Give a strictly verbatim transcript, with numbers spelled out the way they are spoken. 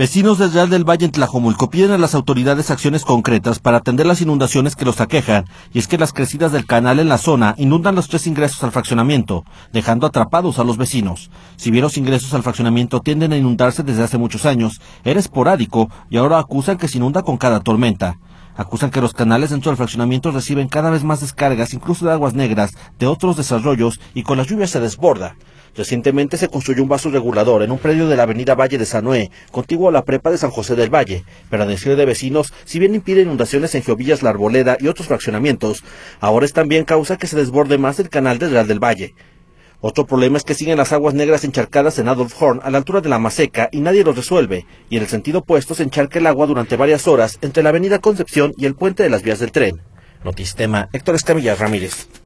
Vecinos del Real del Valle en Tlajomulco piden a las autoridades acciones concretas para atender las inundaciones que los aquejan, y es que las crecidas del canal en la zona inundan los tres ingresos al fraccionamiento, dejando atrapados a los vecinos. Si bien los ingresos al fraccionamiento tienden a inundarse desde hace muchos años, era esporádico y ahora acusan que se inunda con cada tormenta. Acusan que los canales dentro del fraccionamiento reciben cada vez más descargas, incluso de aguas negras, de otros desarrollos, y con las lluvias se desborda. Recientemente se construyó un vaso regulador en un predio de la avenida Valle de San Noé, contiguo a la prepa de San José del Valle, pero a decir de vecinos, si bien impide inundaciones en Giovillas, La Arboleda y otros fraccionamientos, ahora es también causa que se desborde más el canal del Real del Valle. Otro problema es que siguen las aguas negras encharcadas en Adolf Horn a la altura de la Maseca y nadie los resuelve, y en el sentido opuesto se encharca el agua durante varias horas entre la avenida Concepción y el puente de las vías del tren. Notistema, Héctor Escamilla Ramírez.